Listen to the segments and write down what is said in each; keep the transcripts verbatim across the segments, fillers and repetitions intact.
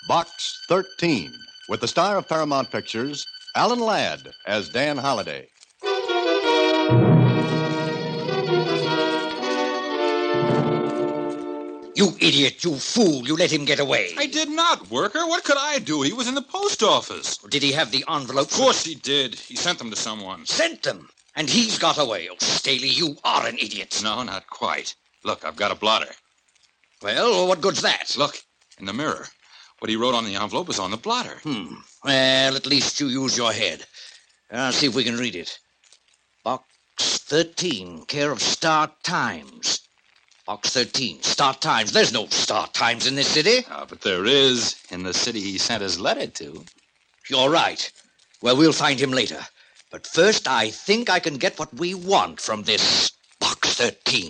Box thirteen, with the star of Paramount Pictures, Alan Ladd, as Dan Holliday. You idiot, you fool, you let him get away. I did not, Worker. What could I do? He was in the post office. Did he have the envelopes? Of course he did. He sent them to someone. Sent them? And he's got away. Oh, Staley, you are an idiot. No, not quite. Look, I've got a blotter. Well, what good's that? Look, in the mirror. What he wrote on the envelope is on the blotter. Hmm. Well, at least you use your head. I'll see if we can read it. Box thirteen, care of Star Times. Box thirteen, Star Times. There's no Star Times in this city. Ah, but there is in the city he sent his letter to. You're right. Well, we'll find him later. But first, I think I can get what we want from this Box thirteen.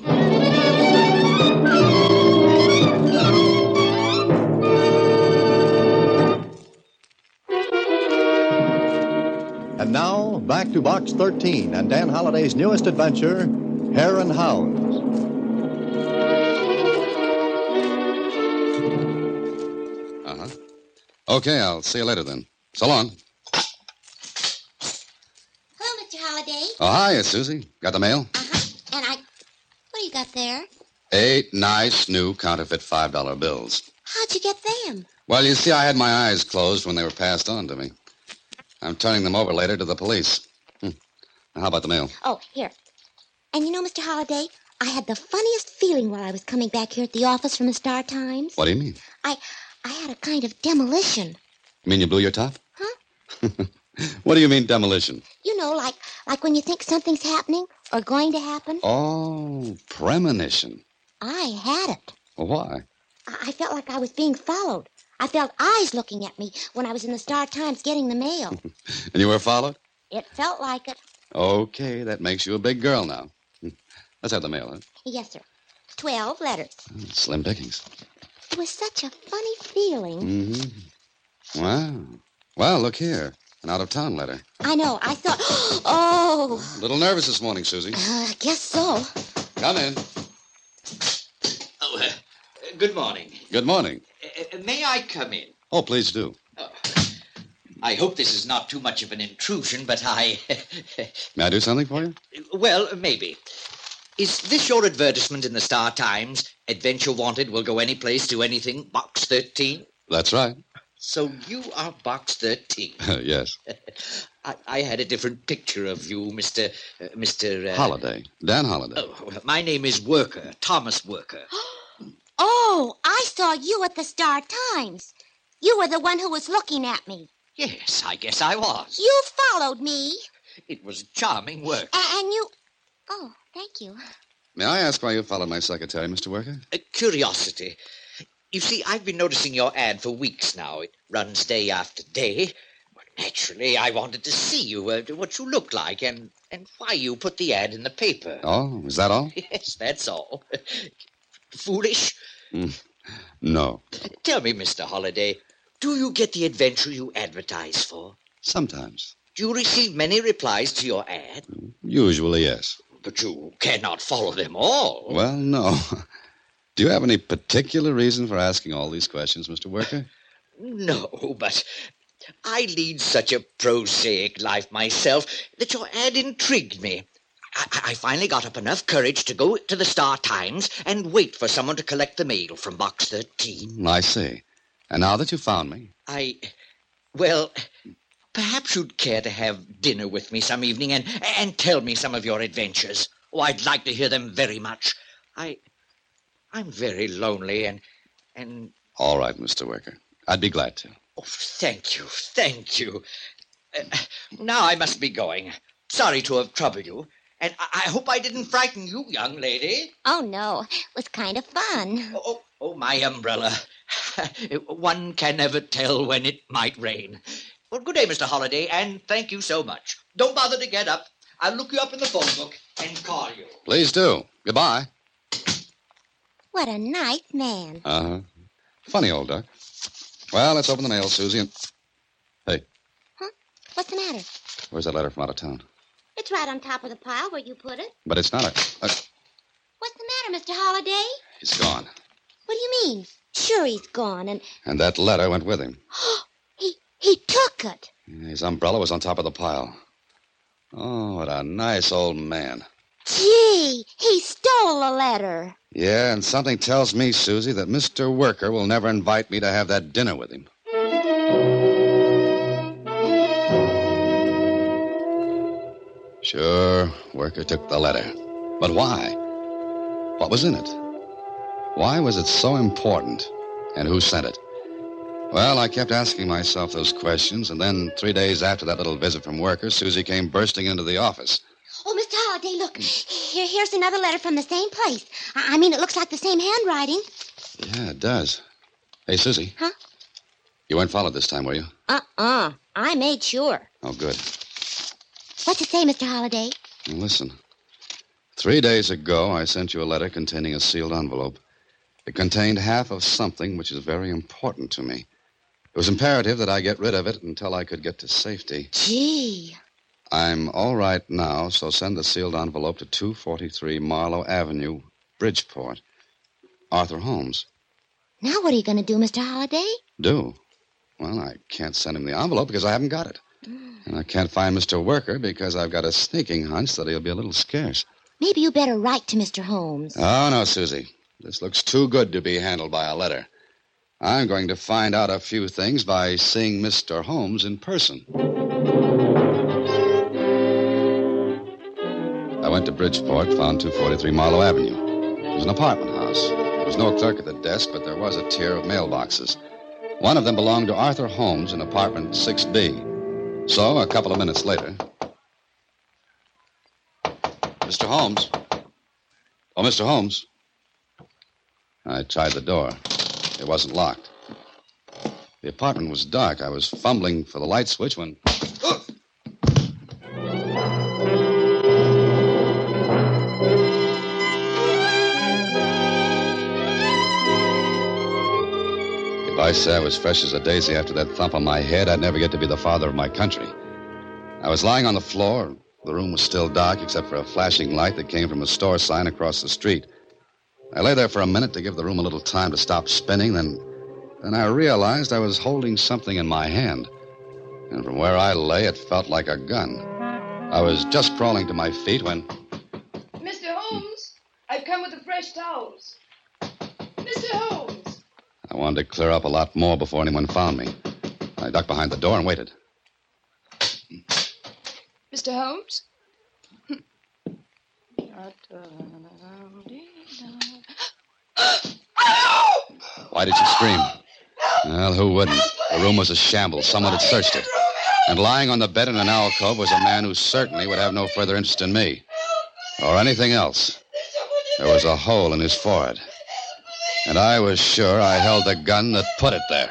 And now, back to Box thirteen and Dan Holliday's newest adventure, Hare and Hounds. Uh-huh. Okay, I'll see you later then. So long. Hello, Mister Holliday. Oh, hi, Susie. Got the mail? Uh-huh. And I... What do you got there? Eight nice new counterfeit five dollar bills. How'd you get them? Well, you see, I had my eyes closed when they were passed on to me. I'm turning them over later to the police. Hmm. Now, how about the mail? Oh, here. And you know, Mister Holliday, I had the funniest feeling while I was coming back here at the office from the Star Times. What do you mean? I I had a kind of demolition. You mean you blew your top? Huh? What do you mean, demolition? You know, like like when you think something's happening or going to happen. Oh, premonition. I had it. Well, why? I, I felt like I was being followed. I felt eyes looking at me when I was in the Star Times getting the mail. And you were followed? It felt like it. Okay, that makes you a big girl now. Let's have the mail, huh? Yes, sir. Twelve letters. Slim pickings. It was such a funny feeling. Mm-hmm. Wow. Well, look here. An out-of-town letter. I know. I thought, oh. A little nervous this morning, Susie. Uh, I guess so. Come in. Oh, uh, good morning. Good morning. Uh, may I come in? Oh, please do. Oh, I hope this is not too much of an intrusion, but I... May I do something for you? Well, maybe. Is this your advertisement in the Star Times? Adventure Wanted will go any place, do anything, Box thirteen? That's right. So you are Box thirteen. Yes. I, I had a different picture of you, Mister Uh, Mister Uh, Holliday. Dan Holliday. Oh, well, my name is Worker, Thomas Worker. Oh, I saw you at the Star Times. You were the one who was looking at me. Yes, I guess I was. You followed me. It was charming work. A- and you... Oh, thank you. May I ask why you followed my secretary, Mister Worker? A curiosity. You see, I've been noticing your ad for weeks now. It runs day after day. Well, naturally, I wanted to see you, uh, what you look like, and, and why you put the ad in the paper. Oh, is that all? Yes, that's all. Foolish? Mm, no. Tell me, Mister Holliday, do you get the adventure you advertise for? Sometimes. Do you receive many replies to your ad? Usually, yes. But you cannot follow them all. Well, no. Do you have any particular reason for asking all these questions, Mister Worker? No, but I lead such a prosaic life myself that your ad intrigued me. I, I finally got up enough courage to go to the Star Times and wait for someone to collect the mail from Box thirteen. I see. And now that you found me... I... Well, perhaps you'd care to have dinner with me some evening and, and tell me some of your adventures. Oh, I'd like to hear them very much. I... I'm very lonely and... and... All right, Mister Worker. I'd be glad to. Oh, thank you, thank you. Uh, now I must be going. Sorry to have troubled you. And I, I hope I didn't frighten you, young lady. Oh, no. It was kind of fun. Oh, oh, oh my umbrella. One can never tell when it might rain. Well, good day, Mister Holliday, and thank you so much. Don't bother to get up. I'll look you up in the phone book and call you. Please do. Goodbye. What a nice man. Uh-huh. Funny old duck. Well, let's open the mail, Susie, and... Hey. Huh? What's the matter? Where's that letter from out of town? It's right on top of the pile where you put it. But it's not a... a... What's the matter, Mister Holliday? It's gone. What do you mean? sure he's gone, and... And that letter went with him. he he took it. His umbrella was on top of the pile. Oh, what a nice old man. Gee, he stole the letter. Yeah, and something tells me, Susie, that Mister Worker will never invite me to have that dinner with him. Sure, Worker took the letter. But why? What was in it? Why was it so important? And who sent it? Well, I kept asking myself those questions, and then three days after that little visit from Worker, Susie came bursting into the office. Oh, Mister Holliday, look. Here, here's another letter from the same place. I, I mean, it looks like the same handwriting. Yeah, it does. Hey, Susie. Huh? You weren't followed this time, were you? Uh-uh. I made sure. Oh, good. What's it say, Mister Holliday? Well, listen. Three days ago, I sent you a letter containing a sealed envelope. It contained half of something which is very important to me. It was imperative that I get rid of it until I could get to safety. Gee. I'm all right now, so send the sealed envelope to two forty-three Marlowe Avenue, Bridgeport. Arthur Holmes. Now what are you going to do, Mister Holliday? Do? Well, I can't send him the envelope because I haven't got it. Mm. And I can't find Mister Worker because I've got a sneaking hunch that he'll be a little scarce. Maybe you better write to Mister Holmes. Oh, no, Susie. This looks too good to be handled by a letter. I'm going to find out a few things by seeing Mister Holmes in person. I went to Bridgeport, found two forty-three Marlowe Avenue. It was an apartment house. There was no clerk at the desk, but there was a tier of mailboxes. One of them belonged to Arthur Holmes in apartment six B. So, a couple of minutes later... Mister Holmes? Oh, Mister Holmes? I tried the door. It wasn't locked. The apartment was dark. I was fumbling for the light switch when... If I say I was fresh as a daisy after that thump on my head, I'd never get to be the father of my country. I was lying on the floor. The room was still dark except for a flashing light that came from a store sign across the street. I lay there for a minute to give the room a little time to stop spinning, then, then I realized I was holding something in my hand. And from where I lay, it felt like a gun. I was just crawling to my feet when... Mister Holmes, I've come with the fresh towels. Mister Holmes! I wanted to clear up a lot more before anyone found me. I ducked behind the door and waited. Mister Holmes? Why did she scream? Well, who wouldn't? The room was a shambles. Someone had searched it. And lying on the bed in an alcove was a man who certainly would have no further interest in me. Or anything else. There was a hole in his forehead. And I was sure I held the gun that put it there.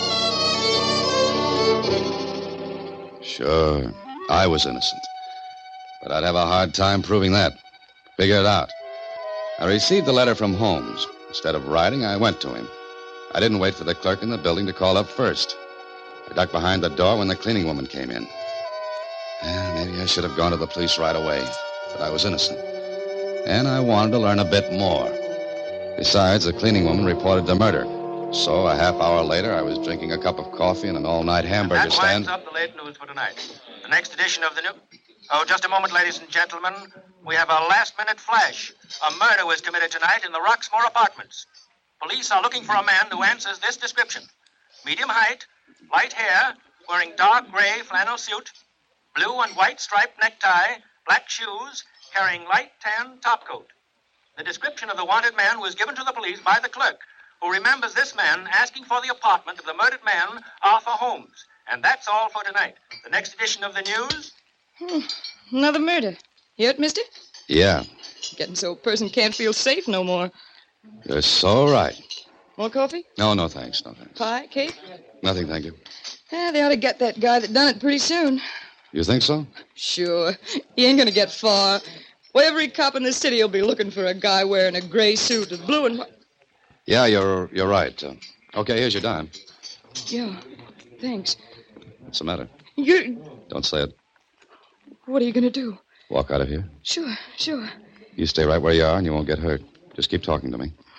Sure, I was innocent. But I'd have a hard time proving that. Figure it out. I received the letter from Holmes. Instead of writing, I went to him. I didn't wait for the clerk in the building to call up first. I ducked behind the door when the cleaning woman came in. Well, maybe I should have gone to the police right away, but I was innocent. And I wanted to learn a bit more. Besides, the cleaning woman reported the murder. So a half hour later, I was drinking a cup of coffee in an all-night hamburger that stand. That winds up the late news for tonight. The next edition of the new... Oh, just a moment, ladies and gentlemen. We have a last-minute flash. A murder was committed tonight in the Roxmore Apartments. Police are looking for a man who answers this description. Medium height, light hair, wearing dark gray flannel suit, blue and white striped necktie, black shoes, carrying light tan topcoat. The description of the wanted man was given to the police by the clerk, who remembers this man asking for the apartment of the murdered man, Arthur Holmes. And that's all for tonight. The next edition of the news... Hmm. Another murder. Hear it, mister? Yeah. Getting so a person can't feel safe no more. You're so right. More coffee? No, no, thanks. No, thanks. Pie? Cake? Nothing, thank you. Yeah, they ought to get that guy that done it pretty soon. You think so? Sure. He ain't gonna get far. Well, every cop in the city will be looking for a guy wearing a gray suit with blue and white. Yeah, you're you're right. Uh, okay, here's your dime. Yeah, thanks. What's the matter? You... Don't say it. What are you gonna do? Walk out of here. Sure, sure. You stay right where you are and you won't get hurt. Just keep talking to me.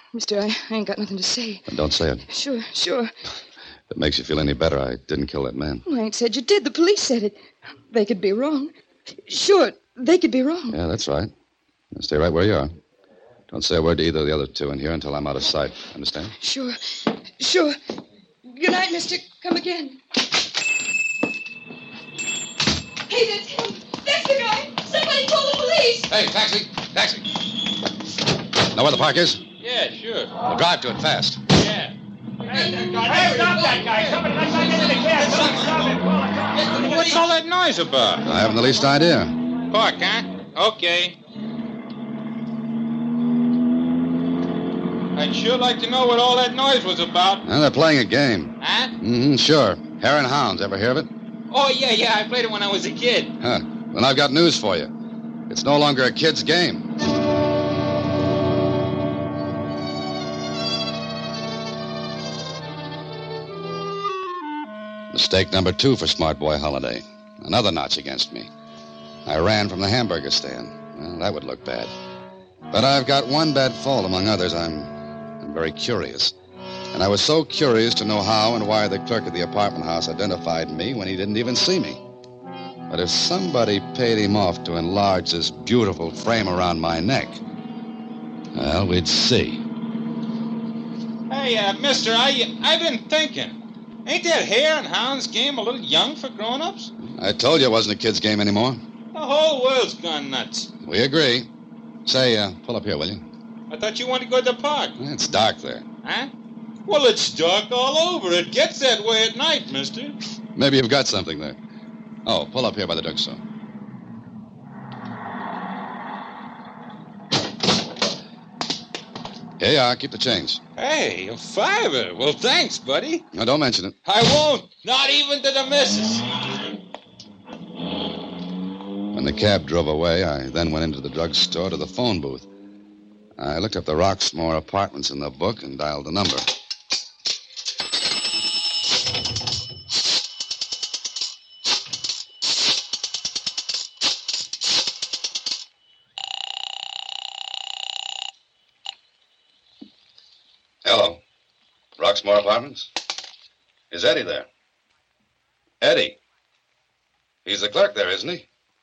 Mister, I, I ain't got nothing to say. Then don't say it. Sure, sure. If it makes you feel any better, I didn't kill that man. I ain't said you did. The police said it. They could be wrong. Sure, they could be wrong. Yeah, that's right. Now stay right where you are. Don't say a word to either of the other two in here until I'm out of sight. Understand? Sure, sure. Good night, mister. Come again. Hey, that's him. That's the guy. Somebody call the police. Hey, taxi! Taxi! Know where the park is? Yeah, sure. Well, drive to it fast. Yeah. Hey, stop that guy. Somebody let that get in the cab. Stop it. What's all that noise about? I haven't the least idea. Park, huh? Okay. I'd sure like to know what all that noise was about. Well, they're playing a game. Huh? Mm-hmm, sure. Hare and Hounds. Ever hear of it? Oh, yeah, yeah. I played it when I was a kid. Huh. Then I've got news for you. It's no longer a kid's game. Mistake number two for Smart Boy Holiday. Another notch against me. I ran from the hamburger stand. Well, that would look bad. But I've got one bad fault among others. I'm, I'm very curious. And I was so curious to know how and why the clerk at the apartment house identified me when he didn't even see me. But if somebody paid him off to enlarge this beautiful frame around my neck, well, we'd see. Hey, uh, mister, I, I've been thinking. Ain't that Hare and Hounds game a little young for grown-ups? I told you it wasn't a kid's game anymore. The whole world's gone nuts. We agree. Say, uh, pull up here, will you? I thought you wanted to go to the park. It's dark there. Huh? Well, it's dark all over. It gets that way at night, mister. Maybe you've got something there. Oh, pull up here by the drugstore. Here you are. Keep the change. Hey, a fiver. Well, thanks, buddy. No, don't mention it. I won't. Not even to the missus. When the cab drove away, I then went into the drugstore to the phone booth. I looked up the Roxmore Apartments in the book and dialed the number. Hello. Roxmore Apartments? Is Eddie there? Eddie? He's the clerk there, isn't he?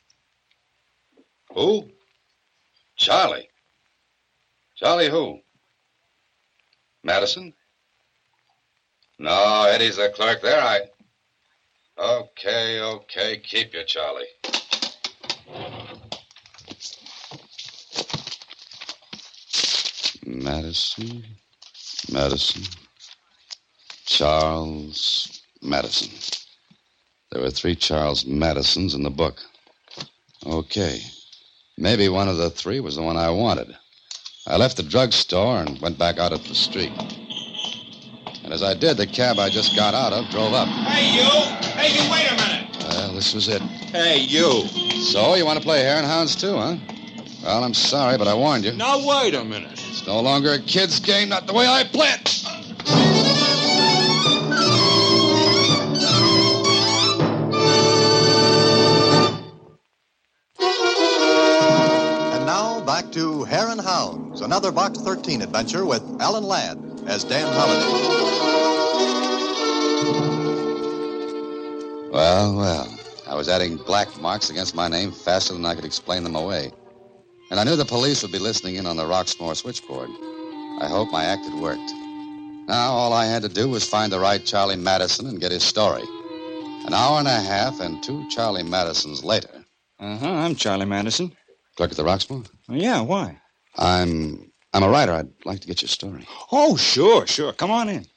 Who? Charlie. Charlie who? Madison? No, Eddie's the clerk there. I... Okay, okay. Keep you, Charlie. Madison, Madison, Charles Madison. There were three Charles Madisons in the book. Okay. Maybe one of the three was the one I wanted. I left the drugstore and went back out at the street. And as I did, the cab I just got out of drove up. Hey, you! Hey, you, wait a minute! Well, this was it. Hey, you! So, you want to play Hare and Hounds, too, huh? Well, I'm sorry, but I warned you. Now, wait a minute. It's no longer a kid's game, not the way I play it. And now, back to Hare and Hounds, another Box thirteen adventure with Alan Ladd as Dan Holliday. Well, well, I was adding black marks against my name faster than I could explain them away. And I knew the police would be listening in on the Roxmore switchboard. I hope my act had worked. Now, all I had to do was find the right Charlie Madison and get his story. An hour and a half and two Charlie Madisons later. Uh-huh, I'm Charlie Madison. Clerk at the Roxmore? Well, yeah, why? I'm... I'm a writer. I'd like to get your story. Oh, sure, sure. Come on in.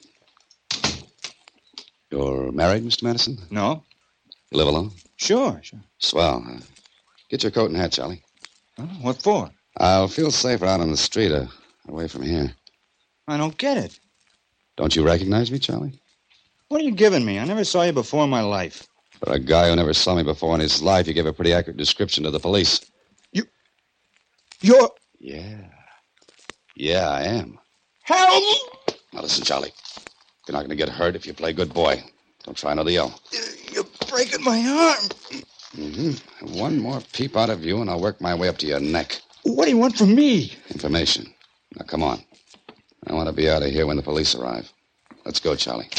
You're married, Mister Madison? No? You live alone? Sure, sure. Swell. Uh, get your coat and hat, Charlie. Huh? What for? I'll feel safer out on the street, uh, away from here. I don't get it. Don't you recognize me, Charlie? What are you giving me? I never saw you before in my life. For a guy who never saw me before in his life, you gave a pretty accurate description to the police. You... You're... Yeah. Yeah, I am. Help! Now listen, Charlie. You're not going to get hurt if you play good boy. Don't try another yell. You're breaking my arm. Mm-hmm. One more peep out of you, and I'll work my way up to your neck. What do you want from me? Information. Now, come on. I want to be out of here when the police arrive. Let's go, Charlie.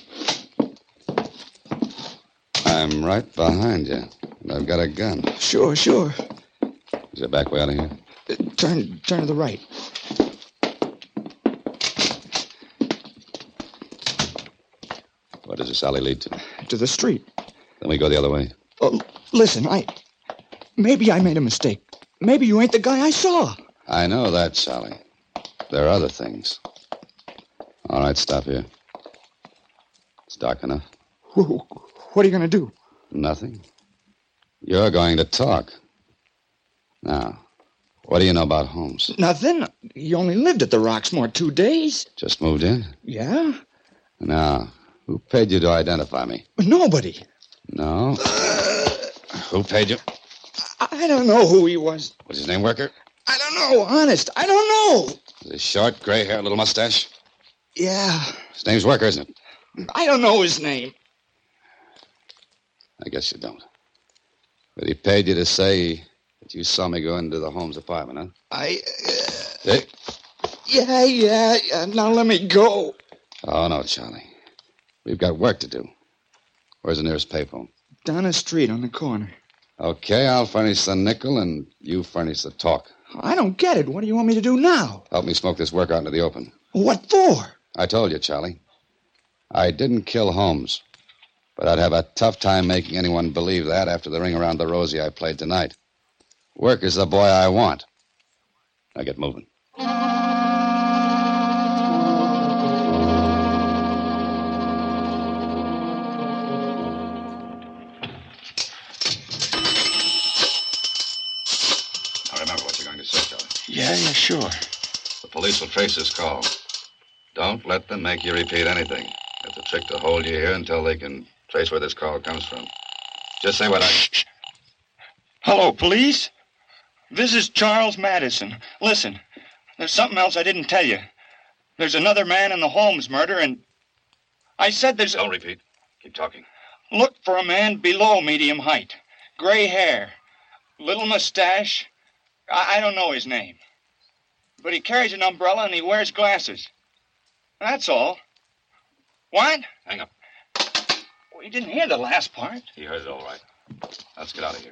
I'm right behind you, and I've got a gun. Sure, sure. Is there a back way out of here? Uh, turn, turn to the right. Where does this alley lead to? To the street. Then we go the other way. Oh, listen, I... Maybe I made a mistake. Maybe you ain't the guy I saw. I know that, Charlie. There are other things. All right, stop here. It's dark enough. What are you going to do? Nothing. You're going to talk. Now, what do you know about Holmes? Nothing. You only lived at the Roxmore two days. Just moved in? Yeah? Now, who paid you to identify me? Nobody. No? Who paid you? I don't know who he was. Was his name Worker? I don't know, honest. I don't know. Is he short, gray hair, little mustache? Yeah. His name's Worker, isn't it? I don't know his name. I guess you don't. But he paid you to say that you saw me go into the Holmes apartment, huh? I... Uh... Hey. Yeah, yeah, yeah. Now let me go. Oh, no, Charlie. We've got work to do. Where's the nearest payphone? Down the street on the corner. Okay, I'll furnish the nickel and you furnish the talk. I don't get it. What do you want me to do now? Help me smoke this work out into the open. What for? I told you, Charlie. I didn't kill Holmes. But I'd have a tough time making anyone believe that after the ring around the rosy I played tonight. Work is the boy I want. Now get moving. Now remember what you're going to say, Charlie. Yeah, yeah, sure. The police will trace this call. Don't let them make you repeat anything. It's a trick to hold you here until they can trace where this call comes from. Just say what I... Hello, police? This is Charles Madison. Listen, there's something else I didn't tell you. There's another man in the Holmes murder, and I said there's... Don't repeat. Keep talking. Look for a man below medium height. Gray hair. Little mustache. I, I don't know his name. But he carries an umbrella and he wears glasses. That's all. What? Hang up. Well, you didn't hear the last part. He heard it all right. Let's get out of here.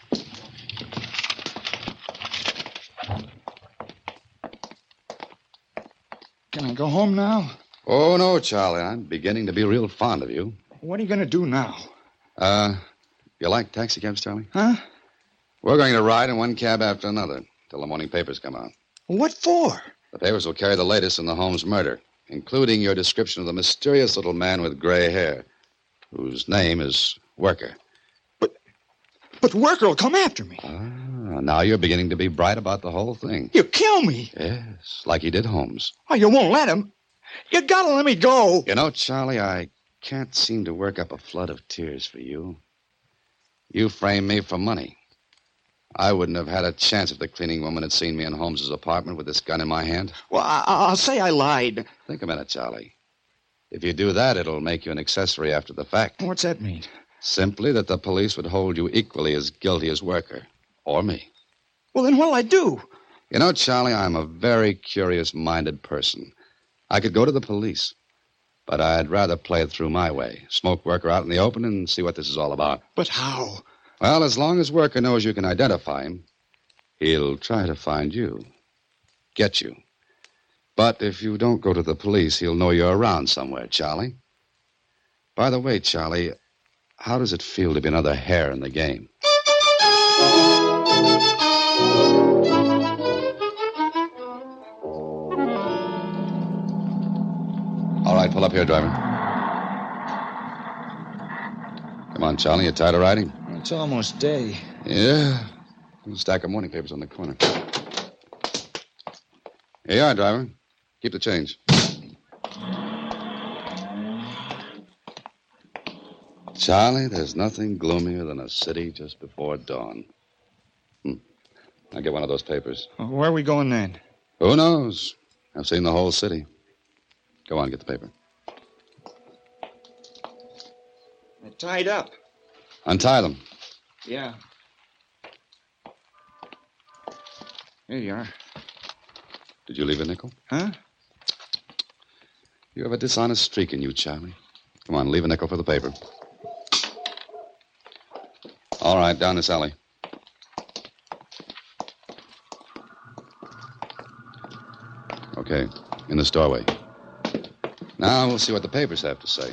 Can I go home now? Oh, no, Charlie. I'm beginning to be real fond of you. What are you going to do now? Uh, you like taxi cabs, Charlie? Huh? We're going to ride in one cab after another till the morning papers come out. What for? The papers will carry the latest in the Holmes murder, including your description of the mysterious little man with gray hair, whose name is Worker. But, but Worker will come after me. Ah, now you're beginning to be bright about the whole thing. You kill me. Yes, like he did Holmes. Oh, you won't let him. You gotta let me go. You know, Charlie, I can't seem to work up a flood of tears for you. You framed me for money. I wouldn't have had a chance if the cleaning woman had seen me in Holmes's apartment with this gun in my hand. Well, I- I'll say I lied. Think a minute, Charlie. If you do that, it'll make you an accessory after the fact. What's that mean? Simply that the police would hold you equally as guilty as Worker. Or me. Well, then what'll I do? You know, Charlie, I'm a very curious-minded person. I could go to the police, but I'd rather play it through my way. Smoke Worker out in the open and see what this is all about. But how? Well, as long as Worker knows you can identify him, he'll try to find you. Get you. But if you don't go to the police, he'll know you're around somewhere, Charlie. By the way, Charlie, how does it feel to be another hair in the game? All right, pull up here, driver. Come on, Charlie, you tired of riding? It's almost day. Yeah. A stack of morning papers on the corner. Here you are, driver. Keep the change. Charlie, there's nothing gloomier than a city just before dawn. Hmm. I'll get one of those papers. Well, where are we going then? Who knows? I've seen the whole city. Go on, get the paper. They're tied up. Untie them. Yeah. Here you are. Did you leave a nickel? Huh? You have a dishonest streak in you, Charlie. Come on, leave a nickel for the paper. All right, down this alley. Okay, in this doorway. Now we'll see what the papers have to say.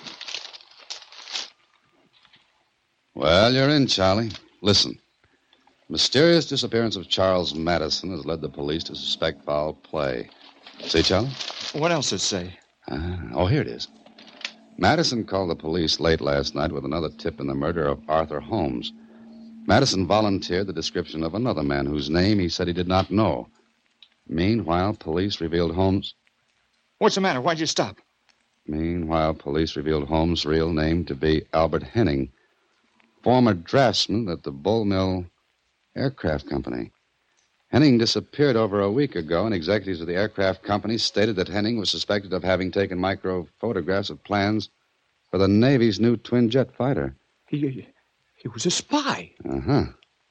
Well, you're in, Charlie. Listen. Mysterious disappearance of Charles Madison has led the police to suspect foul play. See, Charlie? What else does it say? Uh, oh, here it is. Madison called the police late last night with another tip in the murder of Arthur Holmes. Madison volunteered the description of another man whose name he said he did not know. Meanwhile, police revealed Holmes... What's the matter? Why'd you stop? Meanwhile, police revealed Holmes' real name to be Albert Henning, former draftsman at the Bull Mill Aircraft Company. Henning disappeared over a week ago, and executives of the aircraft company stated that Henning was suspected of having taken micro photographs of plans for the Navy's new twin-jet fighter. He, he was a spy. Uh-huh.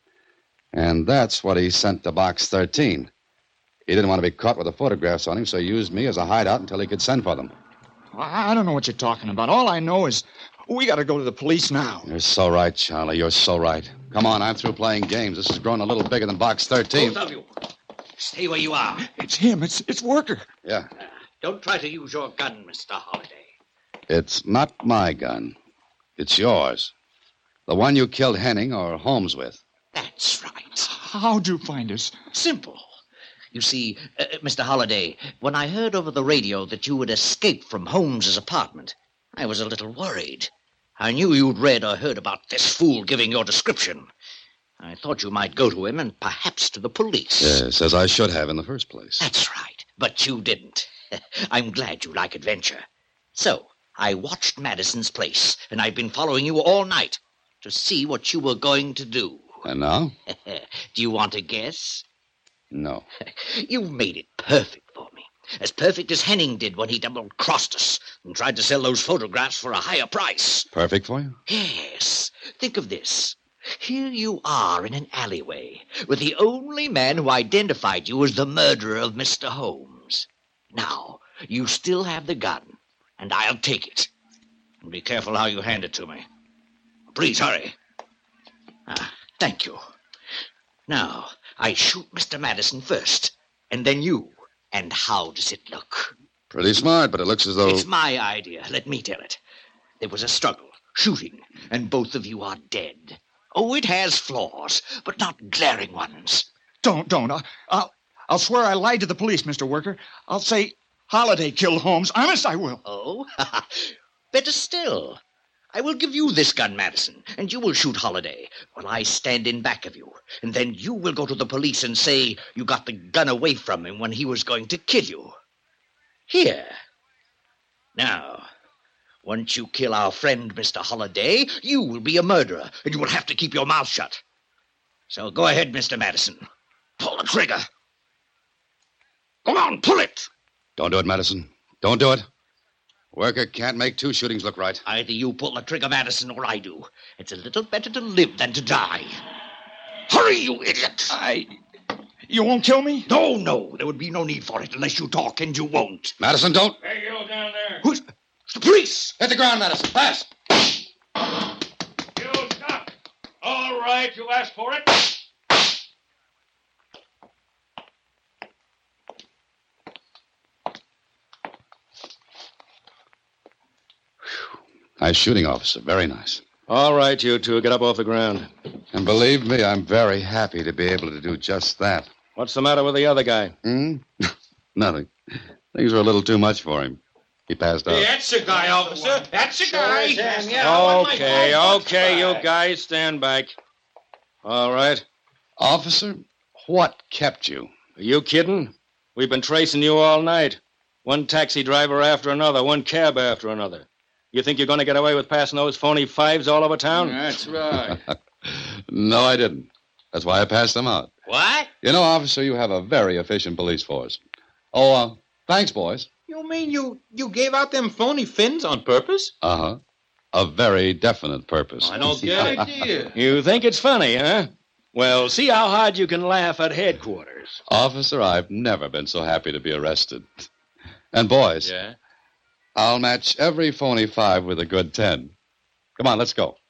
And that's what he sent to Box thirteen. He didn't want to be caught with the photographs on him, so he used me as a hideout until he could send for them. I, I don't know what you're talking about. All I know is we got to go to the police now. You're so right, Charlie. You're so right. Come on, I'm through playing games. This has grown a little bigger than Box thirteen. Both of you, stay where you are. It's him. It's it's Worker. Yeah. Uh, don't try to use your gun, Mister Holliday. It's not my gun. It's yours. The one you killed Henning or Holmes with. That's right. How'd you find us? Simple. You see, uh, Mister Holliday, when I heard over the radio that you had escaped from Holmes's apartment, I was a little worried. I knew you'd read or heard about this fool giving your description. I thought you might go to him and perhaps to the police. Yes, as I should have in the first place. That's right, but you didn't. I'm glad you like adventure. So, I watched Madison's place, and I've been following you all night to see what you were going to do. And now? Do you want to guess? No. You've made it perfect for me. As perfect as Henning did when he double-crossed us and tried to sell those photographs for a higher price. Perfect for you? Yes. Think of this. Here you are in an alleyway with the only man who identified you as the murderer of Mister Holmes. Now, you still have the gun, and I'll take it. And be careful how you hand it to me. Please hurry. Ah, thank you. Now, I shoot Mister Madison first, and then you. And how does it look? Pretty smart, but it looks as though... It's my idea. Let me tell it. There was a struggle, shooting, and both of you are dead. Oh, it has flaws, but not glaring ones. Don't, don't. I'll, I'll, I'll swear I lied to the police, Mister Worker. I'll say Holliday killed Holmes. Honest, I will. Oh? Better still. I will give you this gun, Madison, and you will shoot Holliday while I stand in back of you. And then you will go to the police and say you got the gun away from him when he was going to kill you. Here. Now, once you kill our friend, Mister Holliday, you will be a murderer, and you will have to keep your mouth shut. So go ahead, Mister Madison. Pull the trigger. Come on, pull it. Don't do it, Madison. Don't do it. Worker can't make two shootings look right. Either you pull the trigger, Madison, or I do. It's a little better to live than to die. Hurry, you idiot! I... You won't kill me? No, no. There would be no need for it unless you talk, and you won't. Madison, don't. Hey, you down there. Who's... It's the police! Hit the ground, Madison. Fast! You stop. All right, you asked for it. Nice shooting, officer. Very nice. All right, you two, get up off the ground. And believe me, I'm very happy to be able to do just that. What's the matter with the other guy? Hmm? Nothing. Things were a little too much for him. He passed out. Hey, that's the guy, officer. That's the guy. Yeah, okay, okay, you guys, stand back. All right. Officer, what kept you? Are you kidding? We've been tracing you all night. One taxi driver after another, one cab after another. You think you're going to get away with passing those phony fives all over town? That's right. No, I didn't. That's why I passed them out. What? You know, officer, you have a very efficient police force. Oh, uh, thanks, boys. You mean you, you gave out them phony fins on purpose? Uh-huh. A very definite purpose. I don't get it. You think it's funny, huh? Well, see how hard you can laugh at headquarters. Officer, I've never been so happy to be arrested. And, boys, Yeah? I'll match every phony five with a good ten. Come on, let's go.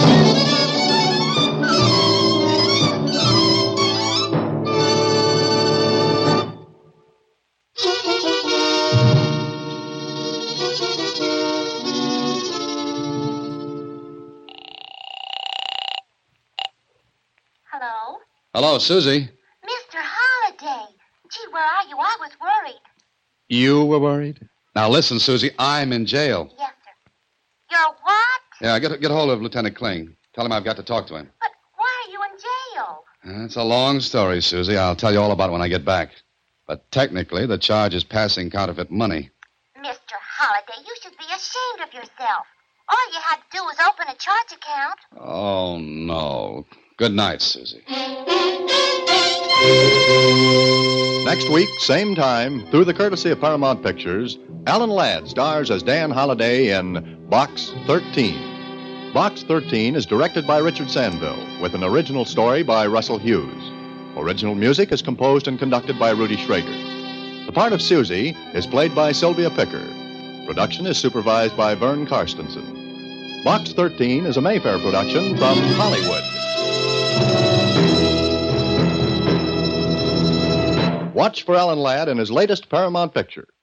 Hello? Hello, Susie. Mister Holliday. Gee, where are you? I was worried. You were worried? Now listen, Susie, I'm in jail. Yes, sir. You're what? Yeah, get get hold of Lieutenant Kling. Tell him I've got to talk to him. But why are you in jail? Uh, It's a long story, Susie. I'll tell you all about it when I get back. But technically, the charge is passing counterfeit money. Mister Holliday, you should be ashamed of yourself. All you had to do was open a charge account. Oh, no. Good night, Susie. Next week, same time, through the courtesy of Paramount Pictures, Alan Ladd stars as Dan Holliday in Box thirteen. Box thirteen is directed by Richard Sandville, with an original story by Russell Hughes. Original music is composed and conducted by Rudy Schrager. The part of Susie is played by Sylvia Picker. Production is supervised by Vern Karstensen. Box thirteen is a Mayfair production from Hollywood. Watch for Alan Ladd in his latest Paramount picture.